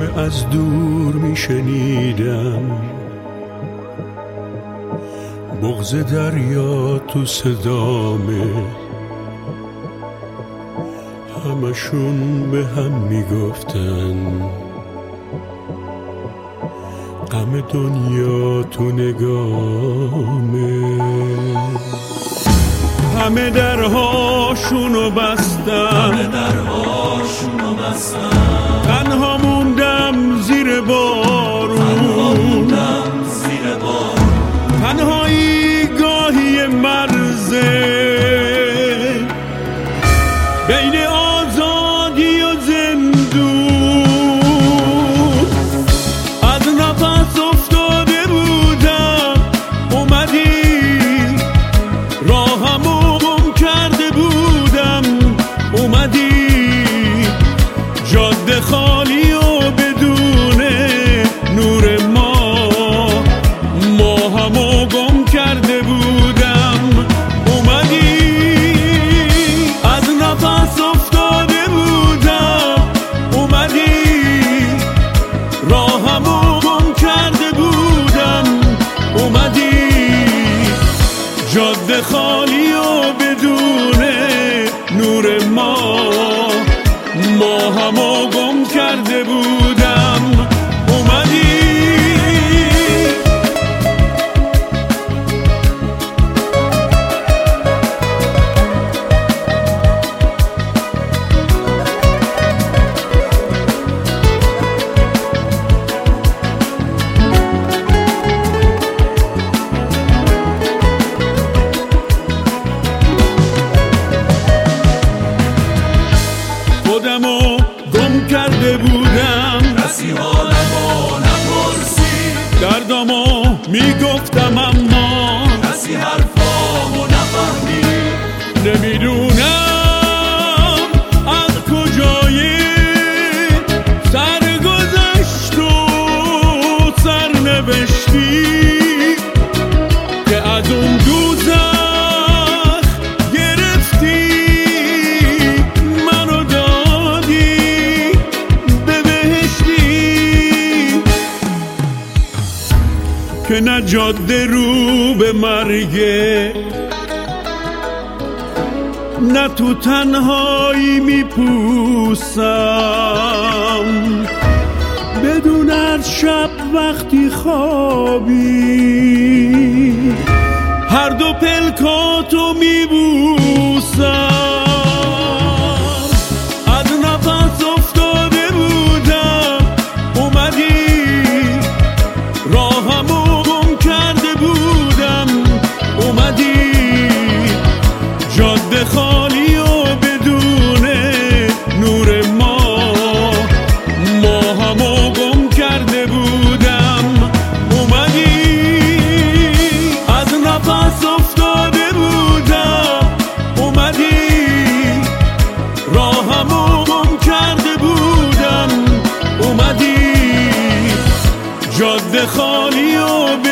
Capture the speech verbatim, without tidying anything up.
از دور میشنیدم بغض دریا تو صدامه، همشون به هم میگفتن غم دنیا تو نگامه. همه درهاشونو بستم تنها موندم زیر بارون، تنهایی گاهی مرزه بین آزادی و زندون. از نفس افتاده بودم اومدی، راهمو گم کرده بودم اومدی، جاده خالی و بدون نور ما، ماهمو گم کرده بودم اومدی. از نفس افتاده بودم اومدی، راهمو گم کرده بودم اومدی، جاده خالی و بدون نور ما، ماهمو گم کرده بودم اومدی. خودمو گم کرده بودم، کسی حالمو نپرسید، دردامو میگفتم اما کسی حرفامو نفهمید. نمیدونم از کجای سرگذشت و سرنوشتی که از اون دوزخ گرفتی منو دادی به بهشتی، که نه جاده رو به مرگه نه تو تنهایی میپوسم، بدون از شب وقتی خوابی هر دو پلکاتو میبوسم. از نفس افتاده بودم اومدی، راهمو گم کرده بودم اومدی، جاده خالی و بدون نور ما، ماهمو گم کرده بودم اومدی. از نفس افتاده بودم اومدی، راهمو گم کرده بودم اومدی، جاده خالی و